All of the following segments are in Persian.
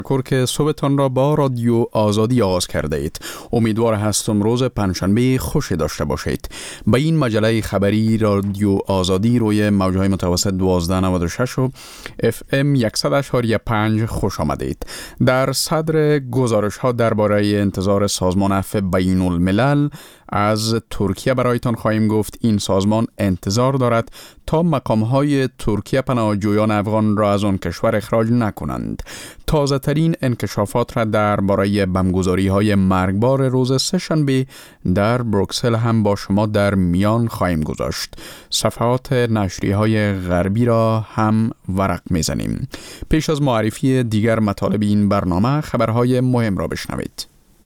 که صبحتان را با رادیو آزادی آغاز کرده اید. امیدوار هستم روز پنجشنبه خوشی داشته باشید. به این مجله خبری رادیو آزادی روی موجهای متوسط 1296 و FM 100.5 خوش آمدید. در صدر گزارش ها درباره انتظار سازمان عفو بین الملل از ترکیه برایتان خواهیم گفت. این سازمان انتظار دارد تا مقام‌های ترکیه پناهجویان افغان را از آن کشور اخراج نکنند. تازه ترین انکشافات را درباره بمبگذاری‌های مرگبار روز سه‌شنبه در بروکسل هم با شما در میان خواهیم گذاشت. صفحات نشریه‌های غربی را هم ورق می‌زنیم. پیش از معرفی دیگر مطالب این برنامه خبرهای مهم را بشنوید.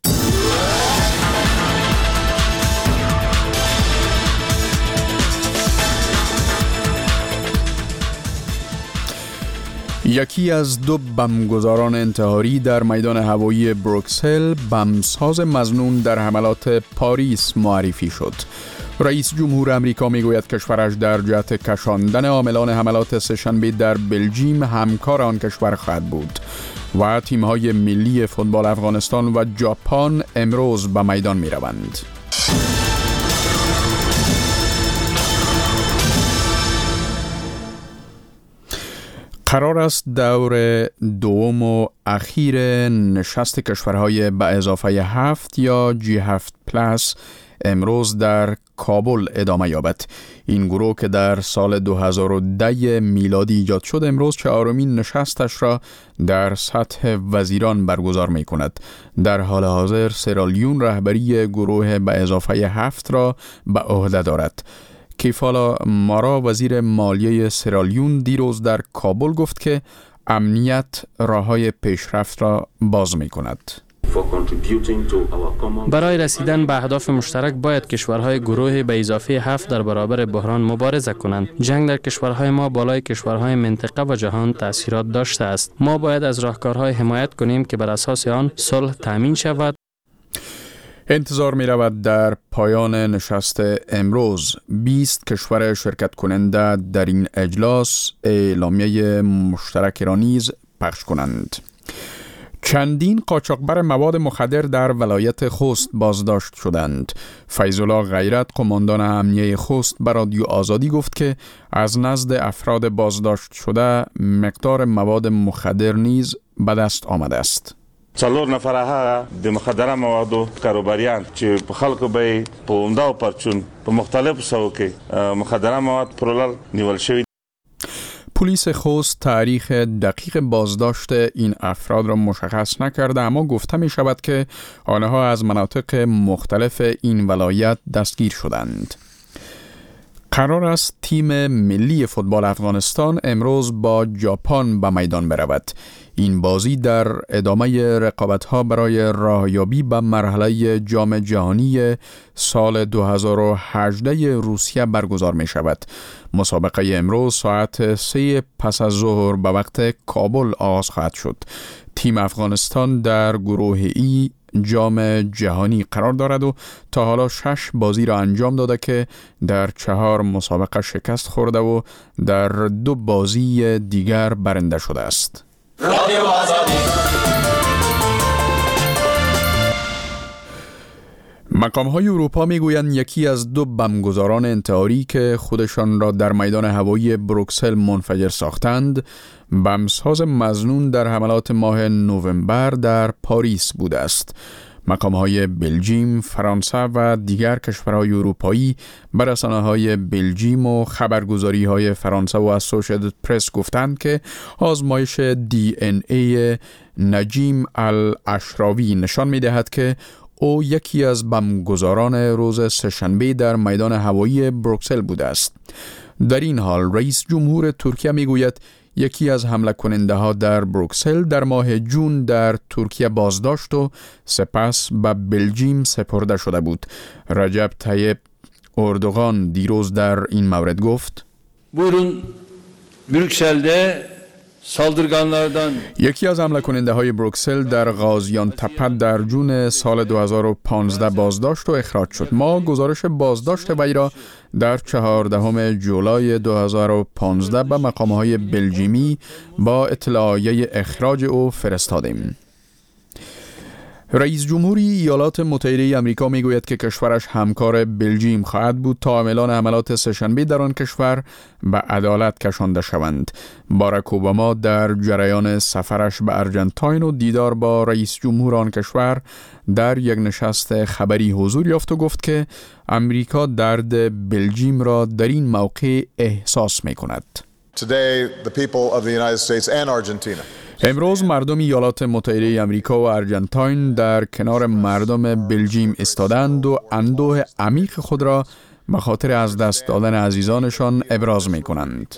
یکی از دو بمبگذاران انتحاری در میدان هوایی بروکسل بمبساز مظنون در حملات پاریس معرفی شد. رئیس جمهور امریکا میگوید کشورش در جهت کشاندن عاملان حملات سه‌شنبه در بلژیم همکار آن کشور خواهد بود و تیم‌های ملی فوتبال افغانستان و ژاپن امروز به میدان می‌روند. قرار است دور دوم و اخیر نشست کشورهای به اضافه 7 یا G7 پلاس امروز در کابل ادامه یابد. این گروه که در سال 2010 میلادی ایجاد شد امروز چهارمین نشستش را در سطح وزیران برگزار می کند. در حال حاضر سرالیون رهبری گروه به اضافه 7 را به عهده دارد. کیفالا مارا وزیر مالیه سرالیون دیروز در کابل گفت که امنیت راههای پیشرفت را باز می کند. برای رسیدن به اهداف مشترک باید کشورهای گروه به اضافه 7 در برابر بحران مبارزه کنند. جنگ در کشورهای ما بالای کشورهای منطقه و جهان تأثیرات داشته است. ما باید از راهکارهای حمایت کنیم که بر اساس آن صلح تامین شود. انتظار می رود در پایان نشست امروز 20 کشور شرکت کننده در این اجلاس اعلامیه مشترک را نیز پخش کنند. چندین قاچاقبر مواد مخدر در ولایت خوست بازداشت شدند. فیض‌الله غیرت قماندان امنیه خوست به رادیو آزادی گفت که از نزد افراد بازداشت شده مقدار مواد مخدر نیز به دست آمده است. 4 نفر هغه د مخدره موادو کاروباریان چې په خلکو به په عمده او پرچون په مختلفو سوو کې مخدره مواد پرولل نیول شوی. پلیس خوست تاریخ دقیق بازداشت این افراد را مشخص نکرده، اما گفته می شود که آنها از مناطق مختلف این ولایت دستگیر شدند. قرار است تیم ملی فوتبال افغانستان امروز با ژاپن به میدان برود. این بازی در ادامه رقابت‌ها برای راهیابی به مرحله جام جهانی سال 2018 روسیه برگزار می شود. مسابقه امروز ساعت 3 پس از ظهر به وقت کابل آغاز خواهد شد. تیم افغانستان در گروه ای جام جهانی قرار دارد و تا حالا 6 بازی را انجام داده که در 4 مسابقه شکست خورده و در 2 بازی دیگر برنده شده است. رادیو آزادی. مقام‌های اروپا میگویند یکی از 2 بمبگذاران انتحاری که خودشان را در میدان هوایی بروکسل منفجر ساختند، بمبساز مظنون در حملات ماه نوامبر در پاریس بوده است. مقام‌های بلژیم، فرانسه و دیگر کشورهای اروپایی به رسانه‌های بلژیم و خبرگزاری‌های فرانسه و اسوسییتد پرس گفتند که آزمایش DNA نجیم الاشراوی نشان می‌دهد که او یکی از بمبگذاران روز سه‌شنبه در میدان هوایی بروکسل بوده است. در این حال رئیس جمهور ترکیه میگوید یکی از حمله کننده ها در بروکسل در ماه جون در ترکیه بازداشت و سپس به بلژیم سپرده شده بود. رجب طیب اردوغان دیروز در این مورد گفت: Buyurun Brüksel'de یکی از حمله کننده های بروکسل در غازیان تپه در جون سال 2015 بازداشت و اخراج شد. ما گزارش بازداشت وی را در 14 جولای 2015 به مقام‌های بلژیمی با اطلاعیه اخراج او فرستادیم. رئیس جمهوری ایالات متحده آمریکا میگوید که کشورش همکار بلژیم خواهد بود تا عاملان حملات سه‌شنبه در آن کشور به عدالت کشانده شوند. باراک اوباما در جریان سفرش به آرژانتین و دیدار با رئیس جمهور آن کشور در یک نشست خبری حضور یافت و گفت که آمریکا درد بلژیم را در این موقع احساس می‌کند. Today, the people of the United States and Argentina. امروز مردم ایالات متحده آمریکا و آرژانتین در کنار مردم بلژیم ایستادند و اندوه عمیق خود را به خاطر از دست دادن عزیزانشان ابراز می‌کنند.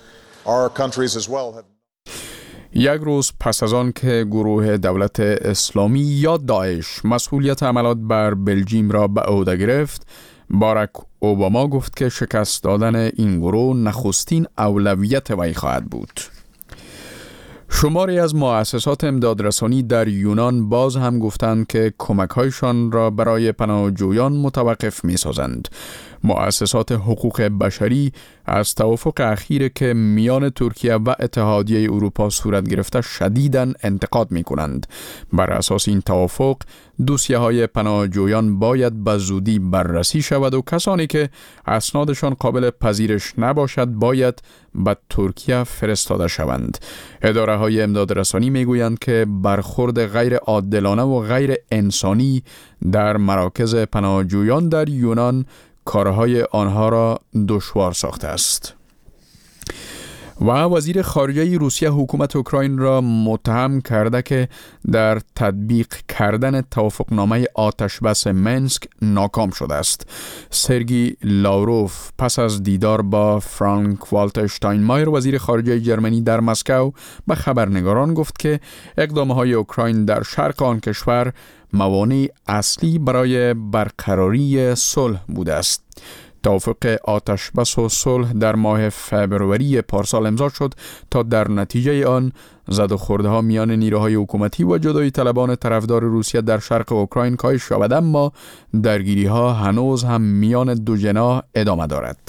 یک روز پس از آن که گروه دولت اسلامی یا داعش مسئولیت حملات بر بلژیم را به عهده گرفت، باراک اوباما گفت که شکست دادن این گروه نخستین اولویت وی خواهد بود. شماری از مؤسسات امدادرسانی در یونان باز هم گفتند که کمک‌هایشان را برای پناهجویان متوقف می‌سازند. مؤسسات حقوق بشری از توافق اخیر که میان ترکیه و اتحادیه اروپا صورت گرفته شدیداً انتقاد می‌کنند. بر اساس این توافق دوسیه‌های پناهجویان باید به زودی بررسی شود و کسانی که اسنادشان قابل پذیرش نباشد باید به ترکیه فرستاده شوند. اداره‌های امدادرسانی می‌گویند که برخورد غیر عادلانه و غیر انسانی در مراکز پناهجویان در یونان کارهای آنها را دشوار ساخته است. و وزیر خارجه روسیه حکومت اوکراین را متهم کرده که در تطبیق کردن توافقنامه آتشبس منسک ناکام شده است. سرگی لاوروف پس از دیدار با فرانک والتر اشتاینمایر وزیر خارجه جرمنی در مسکو به خبرنگاران گفت که اقدام‌های اوکراین در شرق آن کشور موانع اصلی برای برقراری صلح بوده است. توافق آتشبس و صلح در ماه فبروری پارسال امضا شد تا در نتیجه آن زد و خورده‌ها میان نیروهای حکومتی و جدایی طلبان طرفدار روسیه در شرق اوکراین کاهش یابد، اما درگیری‌ها هنوز هم میان دو جناح ادامه دارد.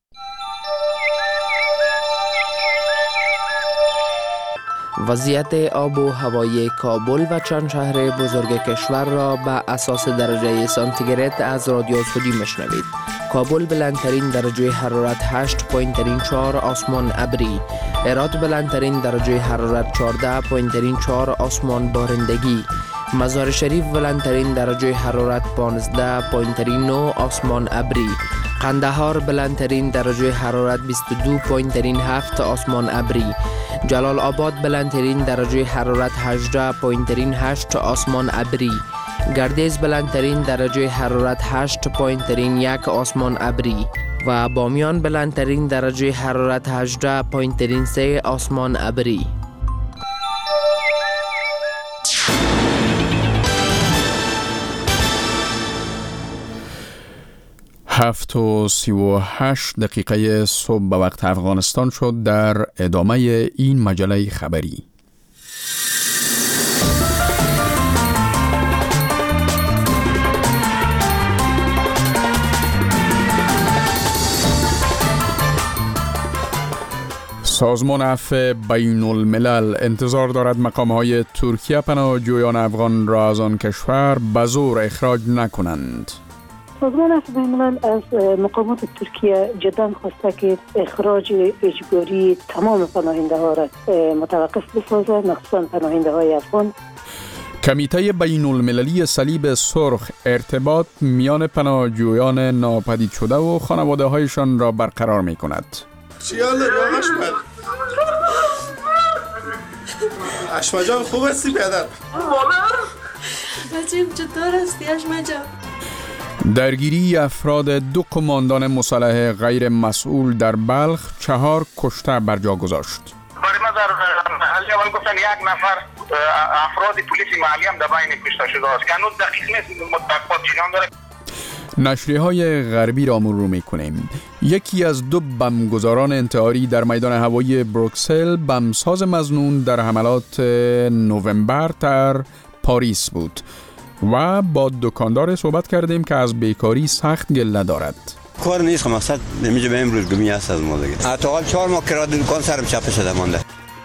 وضعیت آب و هوای کابل و چند شهر بزرگ کشور را به اساس درجه سانتیگراد از رادیو سعودی میشنوید. کابل بلندترین درجه حرارت 8.4 آسمان ابری، هرات بلندترین درجه حرارت 14.4 آسمان بارندگی، مزار شریف بلندترین درجه حرارت 15.9 آسمان ابری، قندهار بلندترین درجه حرارت 22.7 آسمان ابری، جلال آباد بلندترین درجه حرارت 18.8 آسمان ابری، گردیز بلندترین درجه حرارت 8.1 آسمان ابری و بامیان بلندترین درجه حرارت 18.3 آسمان ابری. هفت و 38 دقیقه صبح به وقت افغانستان شد. در ادامه این مجله خبری سازمان عفو بین الملل انتظار دارد مقام‌های ترکیه پناهجویان افغان را از آن کشور به زور اخراج نکنند. سازمان عفو بین الملل از مقامات ترکیه جدا خواسته که اخراج اجباری تمام پناهنده ها را متوقف بسازد، مخصوصا پناهنده های افغان. کمیته بین المللی صلیب سرخ ارتباط میان پناهجویان ناپدید شده و خانواده هایشان را برقرار می کند. اشما جان خوب هستی پدر؟ بچه چطور هستی اشما جان؟ درگیری افراد دو قماندان مسلح غیر مسئول در بلخ 4 کشته بر جا گذاشت. برای ما در محلی اول گفتن 1 نفر افراد پلیس محلی هم در بین کشته شده است که هنوز دقیق نیست، مطلقات جریان داره. نشریه‌های غربی را مرور می‌کنیم. یکی از دو بمبگذاران انتحاری در میدان هوایی بروکسل بمبساز مظنون در حملات نوامبر در پاریس بود و با دکاندار صحبت کردیم که از بیکاری سخت گله دارد. کار نیست، مقصد نمیشه به امروز گمی است از ما دیگه. حداقل 4 ماه کرایه دکان سرم چپه شده مونده.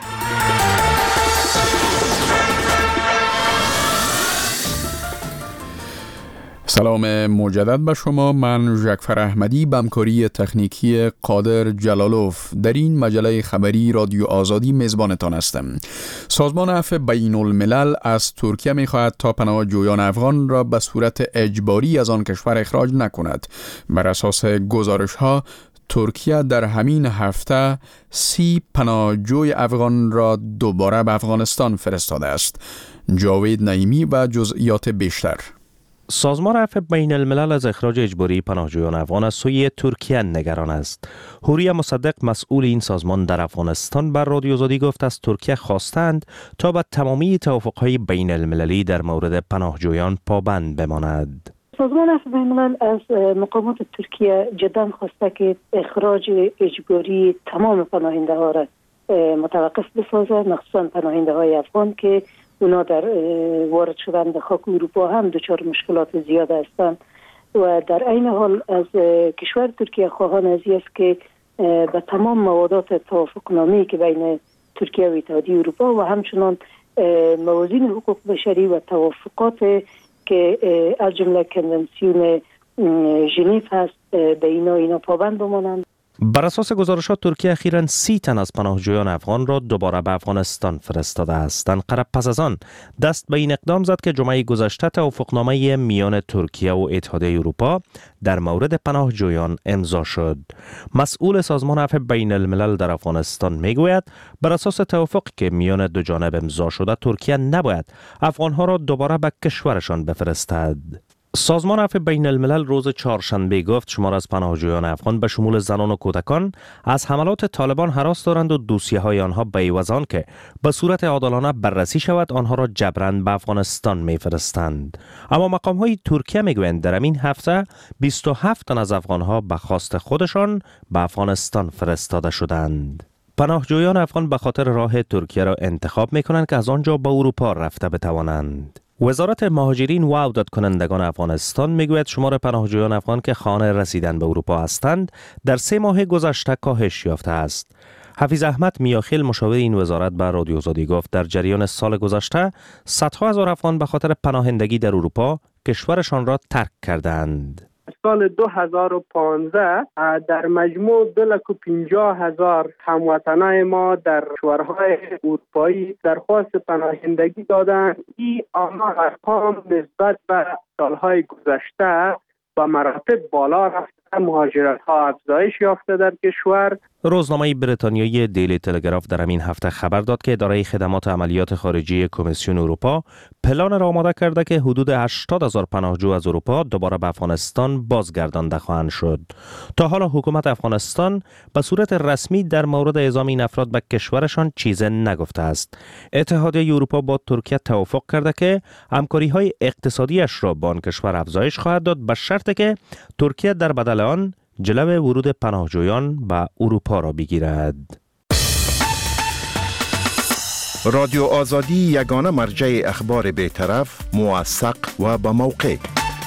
سلام مجدد به شما. من ژکفر احمدی به همکاری تکنیکی قادر جلالوف در این مجله خبری رادیو آزادی میزبانتان هستم. سازمان عفو بین الملل از ترکیه می‌خواهد تا پناهجویان افغان را به صورت اجباری از آن کشور اخراج نکند. بر اساس گزارش‌ها ترکیه در همین هفته 30 پناهجوی افغان را دوباره به افغانستان فرستاده است. جاوید نعیمی و جزئیات بیشتر. سازمان عفو بین الملل از اخراج اجباری پناهجویان افغان از سوی ترکیه نگران است. حوری مصدق مسئول این سازمان در افغانستان بر رادیو آزادی گفت از ترکیه خواستند تا به تمامی توافق‌های بین المللی در مورد پناهجویان پابند بماند. سازمان عفو بین الملل از مقامات ترکیه جدا خواسته که اخراج اجباری تمام پناهنده ها را متوقف بسازه، مخصوصا پناهنده های افغان که اونا در وارد شدن به خاک اروپا هم دچار مشکلات زیاد هستند و در عین حال از کشور ترکیه خواهان از است که به تمام موادات توافقنامه‌ای که بین ترکیه و اتحادیه اروپا و همچنان موازین حقوق بشری و توافقات که از جمله کنونسیون ژنو هست به اینا پابند بمانند. بر اساس گزارشات ترکیه اخیراً 30 تن از پناهجویان افغان را دوباره به افغانستان فرستاده است. انقره پس از آن دست به این اقدام زد که جمعه گذشته توافقنامه میان ترکیه و اتحادیه اروپا در مورد پناهجویان امضا شد. مسئول سازمان عفو بین الملل در افغانستان میگوید بر اساس توافقی که میان دو جانب امضا شده ترکیه نباید افغانها را دوباره به کشورشان بفرستد. سازمان عفو بین الملل روز چهارشنبه گفت شمار از پناهجویان افغان به شمول زنان و کودکان از حملات طالبان هراس دارند و دوسیه‌های آنها به عوض آن که به صورت عادلانه بررسی شود آنها را جبراً به افغانستان می‌فرستند. اما مقام‌های ترکیه میگویند در این هفته 27 تن از افغانها به خواست خودشان به افغانستان فرستاده شدند. پناهجویان افغان به خاطر راه ترکیه را انتخاب می‌کنند که از آنجا به اروپا رفته بتوانند. وزارت مهاجرین و عودت کنندگان افغانستان میگوید شمار پناهجویان افغان که خانه رسیدن به اروپا هستند در 3 ماه گذشته کاهش یافته است. حفیظ احمد میاخیل مشاور این وزارت به رادیو آزادی گفت در جریان سال گذشته صدها هزار افغان به خاطر پناهندگی در اروپا کشورشان را ترک کردند. سال 2015 در مجموع 250,000 هموطنان ما در کشورهای اروپایی درخواست پناهندگی دادند. این آمار ارقام نسبت به سالهای گذشته با مراتب بالا رفته، مهاجرت ها افزایش یافته در کشور. روزنامه بریتانیایی دیلی تلگراف در همین هفته خبر داد که اداره خدمات عملیات خارجی کمیسیون اروپا پلان را آماده کرده که حدود 80,000 پناهجو از اروپا دوباره به افغانستان بازگردانده خواهند شد. تا حالا حکومت افغانستان به صورت رسمی در مورد اعزام این افراد به کشورشان چیزی نگفته است. اتحادیه اروپا با ترکیه توافق کرده که همکاری‌های اقتصادیش را با آن کشور افزایش خواهد داد به شرطی که ترکیه در بدل آن جلو ورود پناهجویان به اروپا را بگیرد. رادیو آزادی یگانه مرجع اخبار بی‌طرف، موثق و با موقع.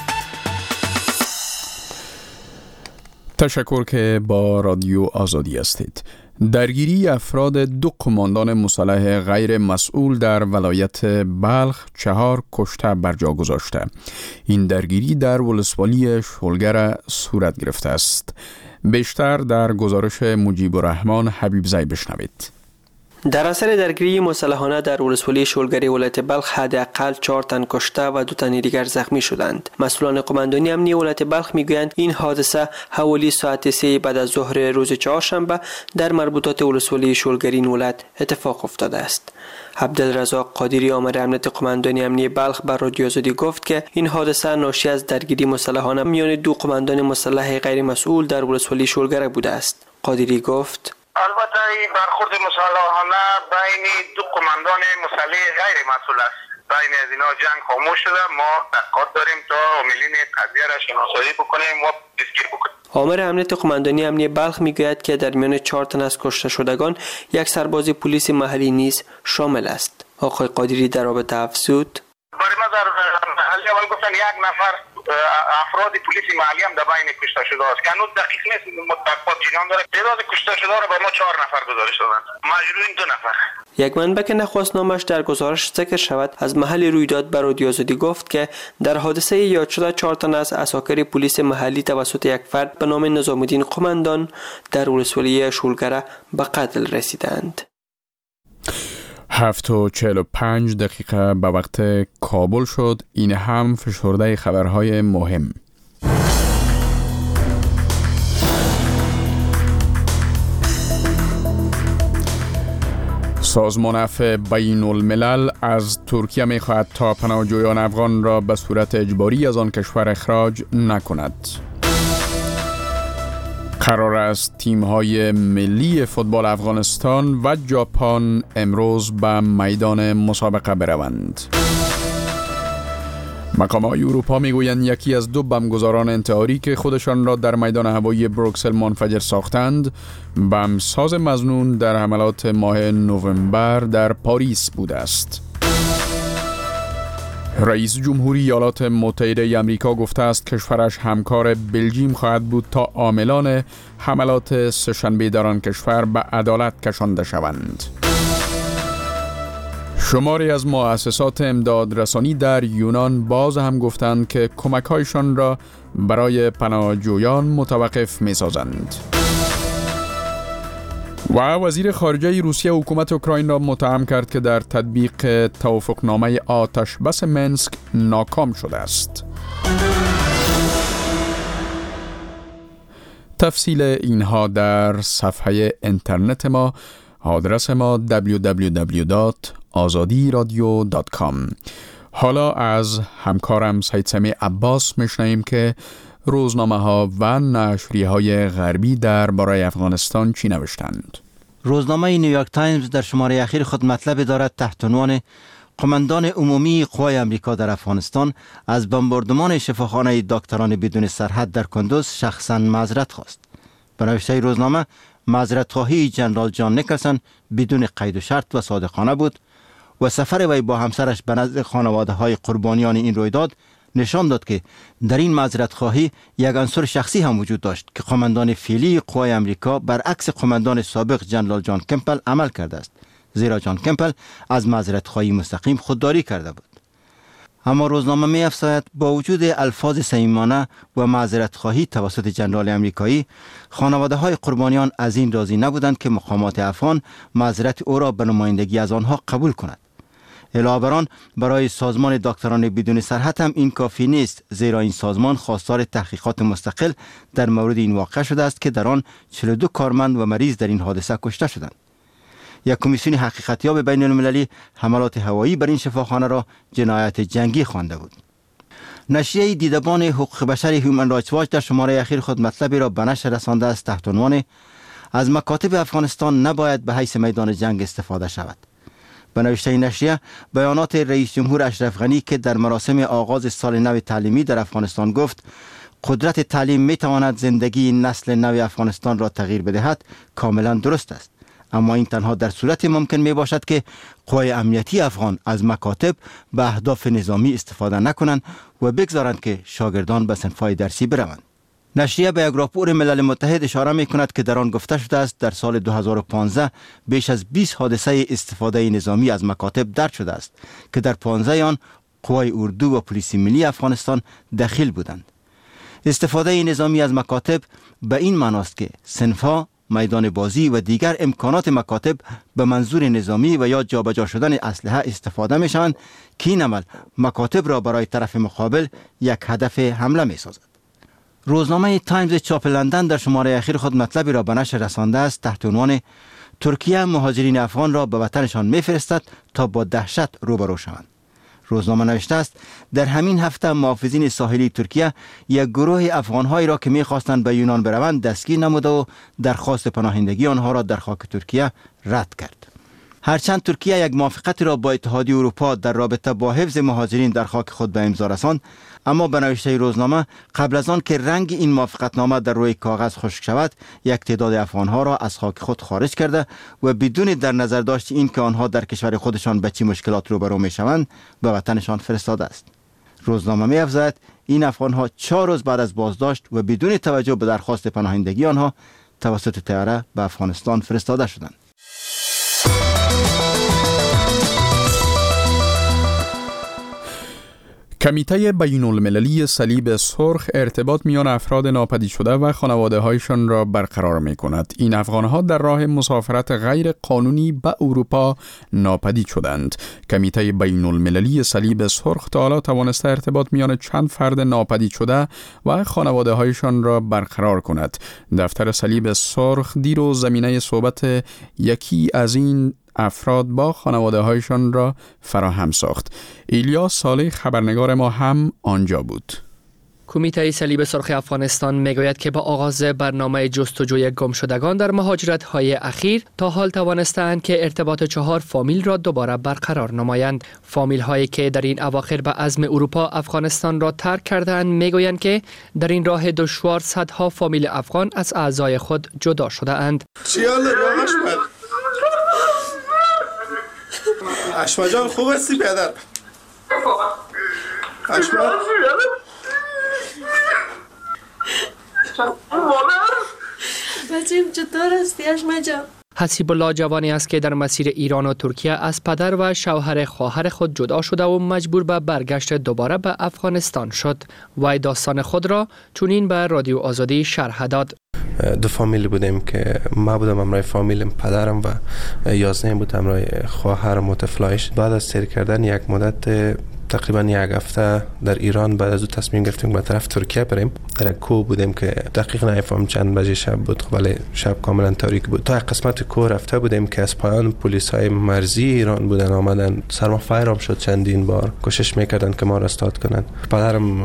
تشکر که با رادیو آزادی هستید. درگیری افراد 2 قماندان مسلح غیر مسئول در ولایت بلخ 4 کشته بر جا گذاشته. این درگیری در ولسوالی شولگر صورت گرفته است. بیشتر در گزارش مجیب الرحمن حبیبزی بشنوید. در اثر درگیری مسلحانه در ولسوالی شولگری ولایت بلخ حداقل 4 تن کشته و 2 تن دیگر زخمی شدند. مسئولان قماندانی امنیتی ولایت بلخ میگویند این حادثه حوالی ساعت 3 بعد از ظهر روز چهارشنبه در مربوطات ولسوالی شولگری این ولایت اتفاق افتاده است. عبدالرزاق قادری آمر امنیت قماندانی امنیتی بلخ بر رادیو آزادی گفت که این حادثه ناشی از درگیری مسلحانه میان 2 قماندان مسلح غیر مسئول در ولسوالی شولگر بوده است. قادری گفت البته این برخورد مسلحانه بین دو قماندان مسلح غیر مسئول است. بین از اینا جنگ خاموش شده. ما تحقیقات داریم تا عاملین قضیه را شناسایی بکنیم و دستگیر بکنیم. آمر امنیت قماندانی امنیت بلخ میگوید که در میان 4 تن از کشته شدگان یک سرباز پلیس محلی نیز شامل است. آقای قادری در رابطه افزود: برای ما در محلی اول گفتن یک نفر افراد پلیس محلی هم در بین کشته شده است که هنوز دقیق نیست. متفقات جریان داره. تعداد کشته شده را به ما 4 نفر گزارش دادند. مجروحین 2 نفر. یک منبع که نخواستنامش در گزارش ذکر شود از محل رویداد به رادیو آزادی گفت که در حادثه یاد شده 4 تن از عساکر پلیس محلی توسط یک فرد به نام نظام‌الدین قماندان در ولسوالی شولگره به قتل رسیدند. 7:45 دقیقه به وقت کابل شد. این هم فشرده خبرهای مهم. سازمان عفو بین الملل از ترکیه می خواهد تا پناهجویان افغان را به صورت اجباری از آن کشور اخراج نکند. قرار است تیم‌های ملی فوتبال افغانستان و ژاپن امروز به میدان مسابقه بروند. مقام‌های اروپا میگویند یکی از 2 بمبگذاران انتحاری که خودشان را در میدان هوایی بروکسل منفجر ساختند، بمبساز مظنون در حملات ماه نوامبر در پاریس بوده است. رئیس جمهوری ایالات متحده آمریکا گفته است کشورش همکار بلژیم خواهد بود تا عاملان حملات سه‌شنبه در آن کشور به عدالت کشانده شوند. شماری از مؤسسات امدادرسانی در یونان باز هم گفتند که کمک‌هایشان را برای پناهجویان متوقف می‌سازند. و وزیر خارجه روسیه حکومت اوکراین را متهم کرد که در تطبیق توافقنامه آتشبس منسک ناکام شده است. تفصیل اینها در صفحه اینترنت ما، آدرس ما www.azadiradio.com. حالا از همکارم سید سمیع عباس میشنویم که روزنامه ها و نشریه های غربی درباره افغانستان چی نوشتند. روزنامه نیویورک تایمز در شماره اخیر خود مطلب دارد تحت عنوان قماندان عمومی قوای آمریکا در افغانستان از بمباردمان شفاخانه دکتران بدون سرحد در کندوز شخصا معذرت خواست. به نوشته روزنامه، معذرت‌خواهی جنرال جان نیکلسون بدون قید و شرط و صادقانه بود و سفر وی با همسرش به نزد خانواده‌های قربانیان این رویداد نشان داد که در این معذرت‌خواهی یک عنصر شخصی هم وجود داشت که قماندان فعلی قوای آمریکا برعکس قماندان سابق جنرال جان کمپل عمل کرده است، زیرا جان کمپل از معذرت‌خواهی مستقیم خودداری کرده بود. اما روزنامه می‌افزاید با وجود الفاظ صمیمانه و معذرت‌خواهی توسط جنرال آمریکایی، خانواده‌های قربانیان از این راضی نبودند که مقامات افغان معذرت او را به نمایندگی از آنها قبول کند. علاوه بر آن، برای سازمان دکتران بدون سرحد هم این کافی نیست، زیرا این سازمان خواستار تحقیقات مستقل در مورد این واقعه شده است که در آن 42 کارمند و مریض در این حادثه کشته شدند. یک کمیسیون حقیقتیاب بین المللی حملات هوایی بر این شفاخانه را جنایت جنگی خوانده بود. نشریه دیدبان حقوق بشر هیومن رایتس واچ در شماره اخیر خود مطلبی را به نشر رسانده است تحت عنوان از مکاتب افغانستان نباید به حیث میدان جنگ استفاده شود. به نوشته این نشریه، بیانات رئیس جمهور اشرف غنی که در مراسم آغاز سال نو تعلیمی در افغانستان گفت قدرت تعلیم می تواند زندگی نسل نو افغانستان را تغییر بدهد کاملا درست است، اما این تنها در صورت ممکن می باشد که قوای امنیتی افغان از مکاتب به اهداف نظامی استفاده نکنند و بگذارند که شاگردان به صنف‌های درسی بروند. نشریه به یک راپور ملل متحد اشاره می کند که در آن گفته شده است در سال 2015 بیش از 20 حادثه استفاده نظامی از مکاتب درج شده است که در 15 آن قوای اردو و پلیس ملی افغانستان دخیل بودند. استفاده نظامی از مکاتب به این معناست که صنف‌ها، میدان بازی و دیگر امکانات مکاتب به منظور نظامی و یا جابجا شدن اسلحه استفاده می شوند که این عمل مکاتب را برای طرف مقابل یک هدف حمله می سازد. روزنامه تایمز چاپ لندن در شماره اخیر خود مطلبی را به نشر رسانده است تحت عنوان ترکیه مهاجرین افغان را به وطنشان می‌فرستد تا با دهشت روبرو شوند. روزنامه نوشته است در همین هفته محافظین ساحلی ترکیه یک گروه افغان‌هایی را که می‌خواستند به یونان بروند دستگیر نموده و درخواست پناهندگی آنها را در خاک ترکیه رد کرد. هرچند ترکیه یک موافقت را با اتحادیه اروپا در رابطه با حفظ مهاجرین در خاک خود به امضا رساند، اما به نوشته روزنامه قبل از آن که رنگ این موافقتنامه در روی کاغذ خشک شود، یک تعداد افغان‌ها را از خاک خود خارج کرده و بدون در نظر داشت این که آنها در کشور خودشان به چه مشکلات روبرو می‌شوند به وطنشان فرستاده است. روزنامه می‌افزاید این افغان‌ها 4 روز بعد از بازداشت و بدون توجه به درخواست پناهندگی آنها توسط طیاره به افغانستان فرستاده شدند. کمیته بین المللی صلیب سرخ ارتباط میان افراد ناپدید شده و خانواده هایشان را برقرار می کند. این افغانها در راه مسافرت غیر قانونی به اروپا ناپدید شدند. کمیته بین المللی صلیب سرخ تا حالا توانسته ارتباط میان چند فرد ناپدید شده و خانواده هایشان را برقرار کند. دفتر صلیب سرخ دیروز زمینه صحبت یکی از این افراد با خانواده هایشان را فراهم ساخت. ایلیاس صالح خبرنگار ما هم آنجا بود. کمیته صلیب سرخ افغانستان میگوید که با آغاز برنامه جستجوی گمشدگان در مهاجرت‌های اخیر تا حال توانستند که ارتباط 4 فامیل را دوباره برقرار نمایند. فامیل هایی که در این اواخر به عزم اروپا افغانستان را ترک کردند میگویند که در این راه دشوار صدها فامیل افغان از اعضای خود جدا شده اند. اشما جان خوب هستی پدر؟ اشما بچیم چطور هستی اشما جان؟ حسیب الله جوانی است که در مسیر ایران و ترکیه از پدر و شوهر خواهر خود جدا شده و مجبور به برگشت دوباره به افغانستان شد. وی داستان خود را چنین به رادیو آزادی شرح داد. 2 فامیل بودیم که ما بودم همراه فامیلم، پدرم و 11 بود همراه خواهرم و طفلایش. بعد از سیر کردن یک مدت تقریبا 1 هفته در ایران، بعد از او تصمیم گرفتیم به طرف ترکیه بریم. در کوه بودیم که دقیق نمی‌فهمم چند بجه شب بود، ولی شب کاملا تاریک بود. تا قسمت کوه رفته بودیم که از پایان پلیس‌های مرزی ایران بودن آمدن، سر ما فایرام شد چندین بار، کوشش میکردن که ما را استاد کنن. پدرم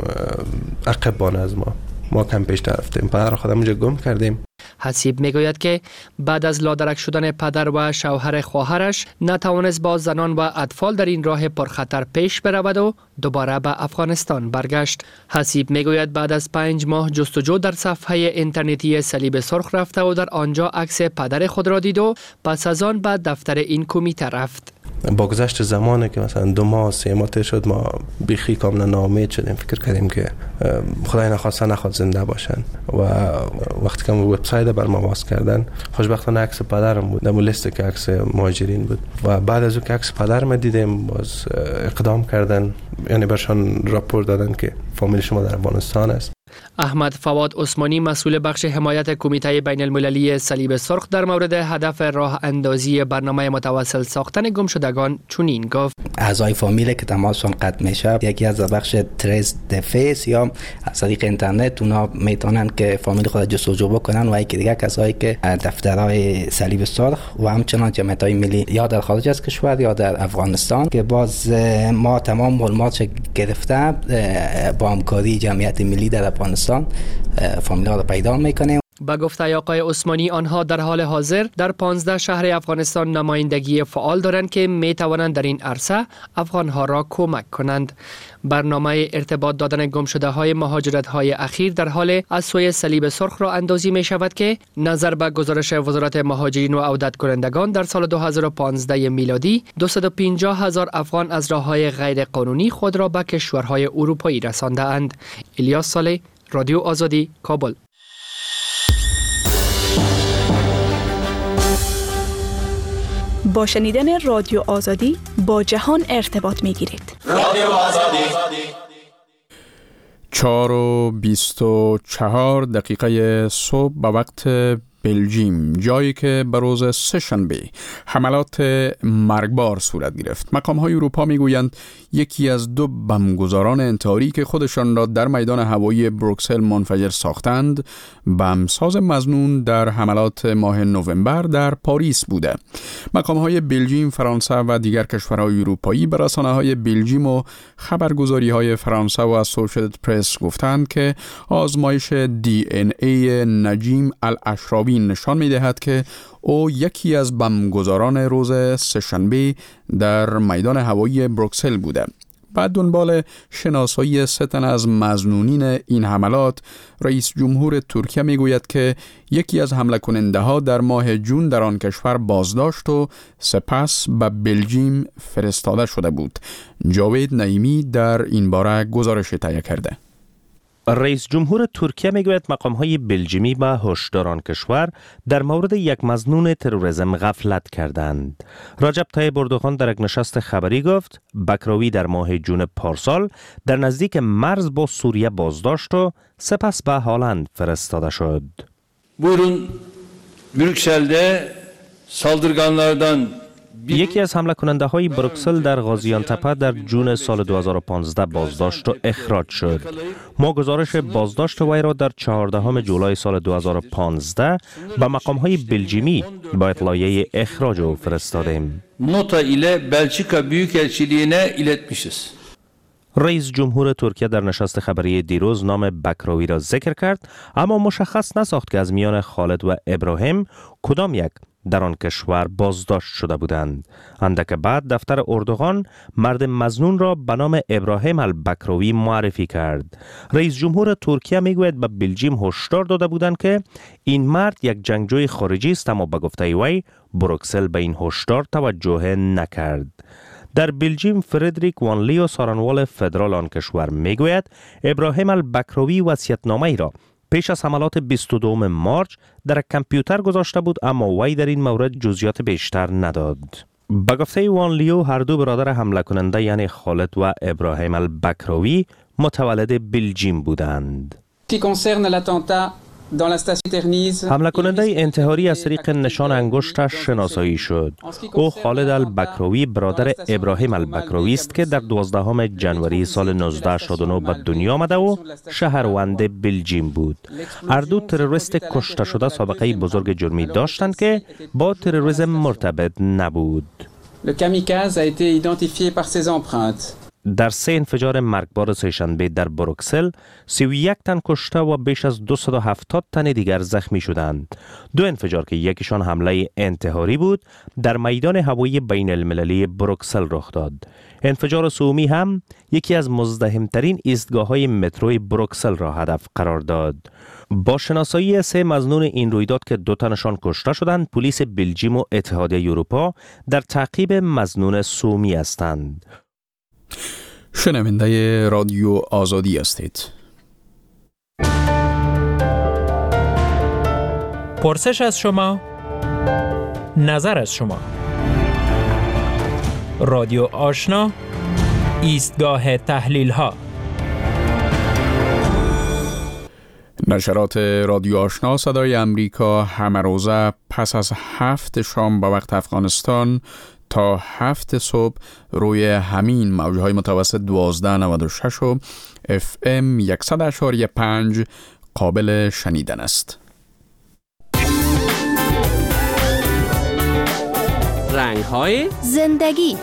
عقب بان از ما کم پیش رفتیم، پدر خودم اونجا گم کردیم. حسیب میگوید که بعد از لادرک شدن پدر و شوهر خواهرش نتوانست با زنان و اطفال در این راه پرخطر پیش برود و دوباره به افغانستان برگشت. حسیب میگوید بعد از 5 ماه جستجو در صفحه اینترنتی صلیب سرخ رفته و در آنجا عکس پدر خود را دید و پس از آن به دفتر این کمیته رفت. با گذشت زمانی که مثلا 2 ماه 3 ماه شد، ما بیخی کاملا ناامید شدیم، فکر کردیم که خدای نخواسته نخواد زنده باشن و وقتی که وبسایت بر ما باز کردن خوشبختانه عکس پدرم بود، در لیست که عکس مهاجرین بود و بعد از اون که عکس پدرم دیدیم باز اقدام کردن، یعنی برشان راپور دادن که فامیل شما در افغانستان است. احمد فواد عثمانی مسئول بخش حمایت کمیته بین المللی صلیب سرخ در مورد هدف راه اندازی برنامه متواصل ساختن گمشدگان چنین گفت: اعضای فامیل که تماسشون قطع میشه، یکی از بخش تریس دفیس یا از طریق اینترنت اونا میتونن که فامیل خود جستجو بکنن و یکی دیگه کسایی که دفترهای صلیب سرخ و همچنان جمعیت‌های ملی یا در خارج از کشور یا در افغانستان که باز ما تمام معلومات گرفته با همکاری جمعیت ملی در افغانستان فامیل‌ها رو پیدا میکنیم. با گفته آقای عثمانی آنها در حال حاضر در 15 شهر افغانستان نمایندگی فعال دارند که می توانند در این عرصه افغانها را کمک کنند. برنامه ارتباط دادن گمشده های مهاجرت های اخیر در حال از سوی صلیب سرخ را اندازی می شود که نظر به گزارش وزارت مهاجرین و عودت کنندگان در سال 2015 میلادی 250,000 افغان از راه‌های غیر قانونی خود را به کشورهای اروپایی رسانده اند. الیاس صالح، رادیو آزادی، کابل. با شنیدن رادیو آزادی با جهان ارتباط می گیرید. رادیو آزادی 4:24 صبح به وقت بلژیم، جایی که به روز سه‌شنبه حملات مرگبار صورت گرفت. مقام‌های اروپا میگویند یکی از 2 بمبگذاران انتحاری که خودشان را در میدان هوایی بروکسل منفجر ساختند، بمبساز مظنون در حملات ماه نوامبر در پاریس بوده. مقام‌های بلژیم، فرانسه و دیگر کشورهای اروپایی به رسانه‌های بلژیم و خبرگزاری‌های فرانسه و اسوسییتد پرس گفتند که آزمایش DNA نجیم الاشراوی نشان می‌دهد که او یکی از بمبگذاران روز سه‌شنبه در میدان هوایی بروکسل بوده. بعد دنبال شناسایی 3 تن از مظنونین این حملات، رئیس جمهور ترکیه میگوید که یکی از حمله کننده ها در ماه جون در آن کشور بازداشت و سپس به بلژیم فرستاده شده بود. جاوید نعیمی در این باره گزارش تهیه کرده. رئیس جمهور ترکیه میگوید مقام‌های بلژیمی به هشداران کشور در مورد یک مظنون تروریسم غفلت کردند. رجب طیب اردوغان در یک نشست خبری گفت بکراوی در ماه جون پارسال در نزدیک مرز با سوریه بازداشت و سپس به هالند فرستاده شد. Buyurun Brüksel'de saldırganlardan یکی از حمله کننده های بروکسل در غازیان تپه در جون سال 2015 بازداشت و اخراج شد. ما گزارش بازداشت وی را در 14 جولای سال 2015 به مقام های بلژیمی با اطلاعیه اخراج او فرستادیم. nota ile Belçika Büyükelçiliğine iletmişiz. رئیس جمهور ترکیه در نشست خبری دیروز نام بکراوی را ذکر کرد، اما مشخص نساخت که از میان خالد و ابراهیم کدام یک در آن کشور بازداشت شده بودند. اندک بعد دفتر اردوغان مرد مظنون را به نام ابراهیم البکراوی معرفی کرد. رئیس جمهور ترکیه میگوید به بلژیم هشدار داده بودند که این مرد یک جنگجوی خارجی است، اما به گفته وی بروکسل به این هشدار توجه نکرد. در بلژیم فردریک وانلیو سارانوال فدرال آن کشور میگوید ابراهیم البکراوی وصیت‌نامه ای را پیش از حملات 22 مارچ در کامپیوتر گذاشته بود، اما وی در این مورد جزئیات بیشتر نداد. به گفته وانلیو هر دو برادر حمله کننده یعنی خالد و ابراهیم البکراوی متولد بلژیم بودند. حمله کننده انتحاری از طریق نشان انگشتش شناسایی شد. او خالد البکراوی برادر ابراهیم البکراوی است که در 12 جنوری سال 1989 به دنیا آمده و شهروند بلژیم بود. هر دو تروریست کشته شده سابقه بزرگ جرمی داشتند که با تروریسم مرتبط نبود. در 3 انفجار مرگبار سه‌شنبه در بروکسل 31 تن کشته و بیش از 270 تن دیگر زخمی شدند. 2 انفجار که یکیشان حمله انتحاری بود در میدان هوایی بین المللی بروکسل رخ داد. انفجار سومی هم یکی از مزدحمترین ایستگاه‌های متروی بروکسل را هدف قرار داد. با شناسایی 3 مظنون این رویداد که 2 تنشان کشته شدند، پلیس بلژیم و اتحادیه اروپا در تعقیب مظنون سومی هستند. شنونده رادیو آزادی هستید. پرسش از شما، نظر از شما. رادیو آشنا، ایستگاه تحلیل ها. نشرات رادیو آشنا صدای امریکا همه روزه پس از 7 شام به وقت افغانستان تا 7 صبح روی همین موجهای متوسط 1296 و FM 100.5 قابل شنیدن است. رنگ‌های زندگی.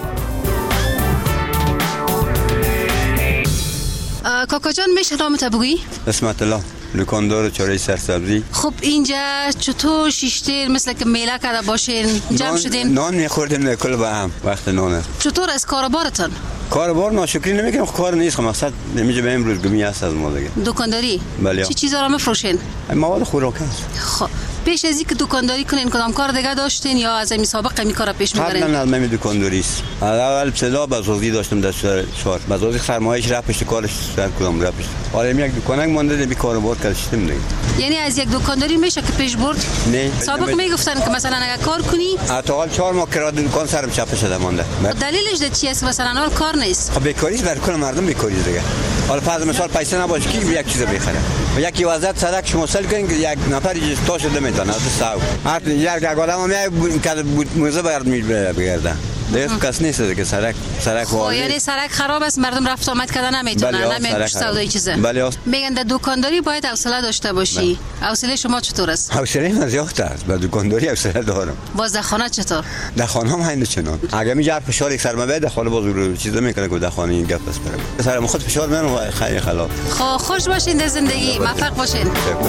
کاکا جان میشه نامت بگویی؟ اسمت الله، دکاندار چاره سرسبزی. خب اینجا چطور شیشتیر مثل که میله کرده باشین جمع شدین؟ نان میخوردیم کل با هم وقت نانه. چطور از کاربارتان؟ کاربار ناشکری نمیکنم، کار نیست، مقصد نمیشه به امروز گمی هست از ما دیگه. دکانداری؟ بله. چه چیزا را میفروشین؟ مواد خوراکی است. خب پیش از اینکه دکانداری کنین کدام کار دیگه داشتین یا از این سابقه می کار پیش میبرین؟ قبلا من دکانداری است. اول ابتدا بازاری داشتم در شهر. بازاری سرمایه‌اش رفت پشت کارش سر کدام رفت. حالا یک دکانک مونده بی کاربار کردیم دیگه. یعنی از یک دکانداری میشه که پیش برد؟ نه. سابق میگفتن که مثلا اگه کار کنی حداقل 4 ماه کرایه دکان سرم چپ شده مونده. دلیلش چی است مثلا حال کار نیست؟ خب بیکاریش بر کل مردم بیکاری دیگه. حالا فرض مثال پیسه نباشه کی یک چیز بخره و یکی وضعیت سرک شما سل کنین که یک نفر تا شده میتونه از ساو هر یک آدم میاد که موزه برد میگرده دیگه کس نیست که سرک خب یعنی سرک خراب است مردم رفت آمد کردن نمیتونن نمیان پشت سودای چیزه میگن در دکانداری باید حوصله داشته باشی حوصله شما چطور است حوصله من زیاد است با دکانداری حوصله دارم باز در خانه چطور در خانه هم همین چنان اگه میجار فشار یک سرما بده خاله باز چیزا میکنه که در خانه این گپ است برام سرم خود فشار من خیلی خلاص خب خوش باشین در زندگی موفق باشین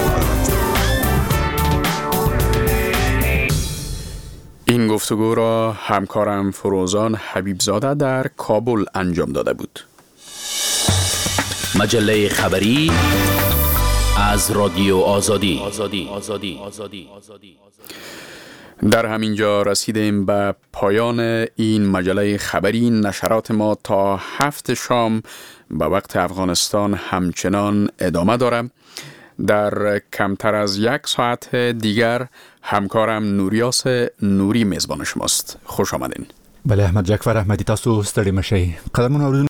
این گفتگو را همکارم فروزان حبیبزاده در کابل انجام داده بود. مجله خبری از رادیو آزادی. در همین جا رسیدیم به پایان این مجله خبری. نشرات ما تا 7 شام به وقت افغانستان همچنان ادامه دارد. در کمتر از 1 ساعت دیگر همکارم نوریاس نوری میزبان شماست. خوش آمدین. بله احمد جعفر احمدی تاسو ستړي مشئ. قدرمن